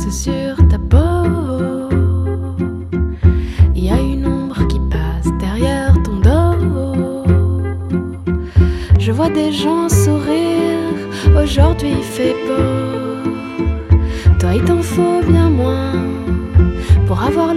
glace sur ta peau. Il y a une ombre qui passe derrière ton dos. Je vois des gens sourire, aujourd'hui il fait beau. Toi il t'en faut bien moins pour avoir